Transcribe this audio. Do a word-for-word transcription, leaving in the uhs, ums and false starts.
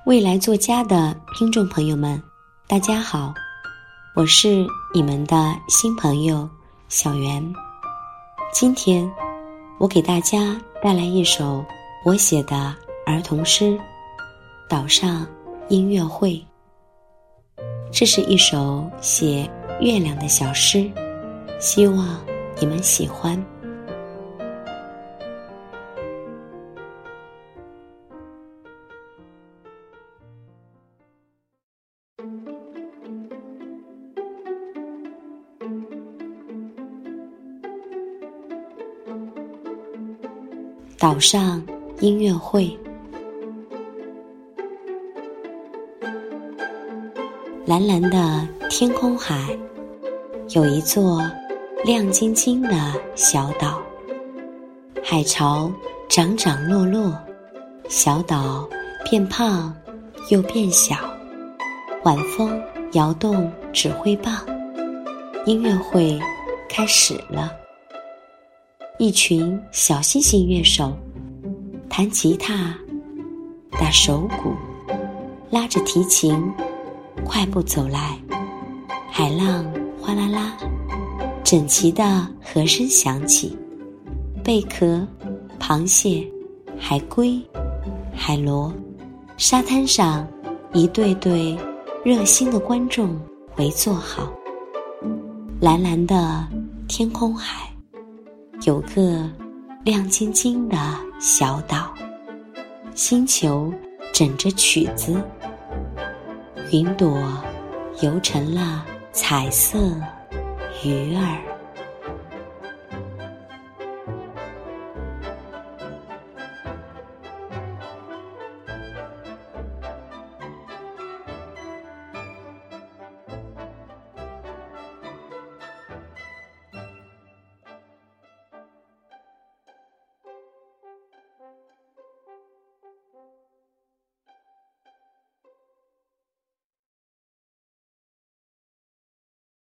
未来作家的听众朋友们，大家好，我是你们的新朋友小袁。今天我给大家带来一首我写的儿童诗《岛上音乐会》。这是一首写月亮的小诗，希望你们喜欢。岛上音乐会，蓝蓝的天空海，有一座亮晶晶的小岛。海潮涨涨落落，小岛变胖又变小。晚风摇动指挥棒，音乐会开始了。一群小星星乐手弹吉他、打手鼓，拉着提琴快步走来。海浪哗啦啦，整齐的和声响起。贝壳、螃蟹、海龟、海螺，沙滩上一对对热心的观众围坐好。蓝蓝的天空海，有个亮晶晶的小岛，星球枕着曲子，云朵游成了彩色鱼儿。